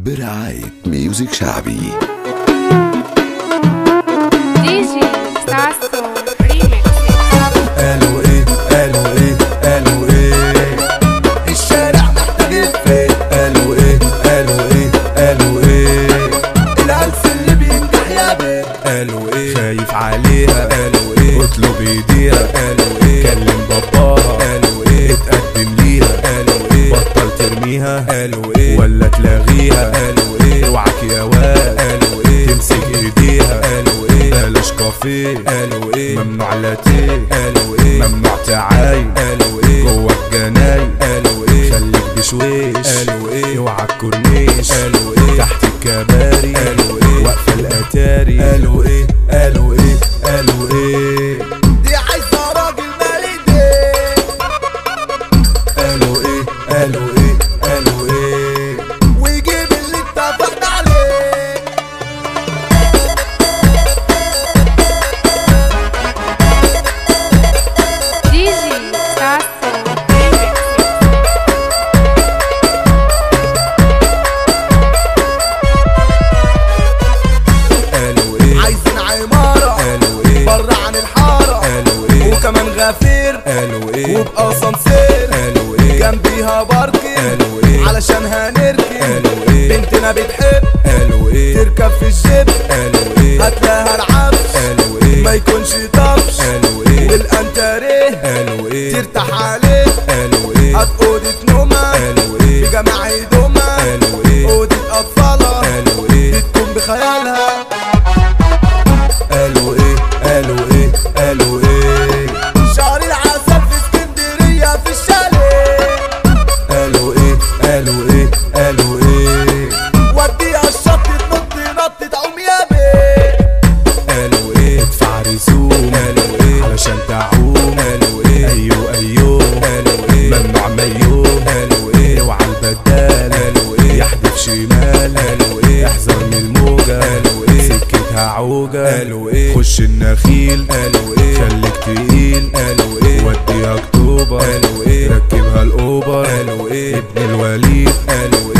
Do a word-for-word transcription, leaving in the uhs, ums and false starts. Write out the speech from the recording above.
برعاية ميوزك شعبي. دي جي ساسكو ريميكس. قالوا ايه قالوا ايه قالوا ايه الشارع محتاج الفين. قالوا ايه قالوا ايه قالوا ايه الهلس اللي بينجح يا بيه. قالوا ايه خايف عليها. قالوا ايه اطلب ايديها. قالوا ايه كلم باباها. قالوا ايه اتقدم ليها. قالوا ايه بطل ترميها. قالوا ايه ولا تلاغيها. قالوا ايه اوعك يا واد. قالوا ايه تمسك ايديها. قالوا ايه بلاش كافيه. قالوا ايه ممنوع لاتيه. قالوا ايه ممنوع تعاي. قالوا ايه جوا الجناي. قالوا ايه خليك بشويش. قالوا ايه اوعى الكورنيش. قالوا ايه تحت الكباري. قالوا ايه واقفه الاتاري. قالوا ايه قالوا ايه قالوا ايه دي عايزه راجل بالدين. قالوا ايه قالوا ايه قالوا ايه ويجيب اللي اتفقنا عليه. دي جي ساسكو ريميكس. قالوا ايه عايزين عمارة. قالوا ايه بره عن الحارة. قالوا ايه وكمان غفير. قالوا ايه وبأسانسير. قالوا ايه جنبيها باركن. قالوا ايه علشان هنركن. قالوا ايه بنتنا بتحب. قالوا ايه تركب في الجيب. قالوا ايه هتلاها العفش. قالوا ايه ما يكونش طفش. قالوا ايه والانتريه. قالوا ايه ترتاح عليه. قالوا ايه هات اوضة نومة. قالوا ايه بجماع هدومها. قالوا ايه اوضة اطفالها. قالوا ايه بتكون بخيالها. قالوا ايه قالوا ايه قالوا ايه شهر العسل في اسكندرية في الشاليه. قالوا ايه قالوا ايه قالوا ايه وديها الشط تنط نط تعوم يا بيه. قالوا ايه ادفع رسوم. قالوا ايه علشان تعوم. قالوا ايه ايوه ايوه. قالوا ايه ممنوع ميوم. قالوا ايه اوعى البدال. قالوا ايه يحدف شمال. قالوا ايه احذر من الموجة. قالوا ايه سكتها عوجة. قالوا ايه خش النخيل. قالوا ايه خليك تقيل. قالوا ايه وديها اكتوبر. قالوا ايه ركبها الاوبر. قالوا ايه ابن الوليد. قالوا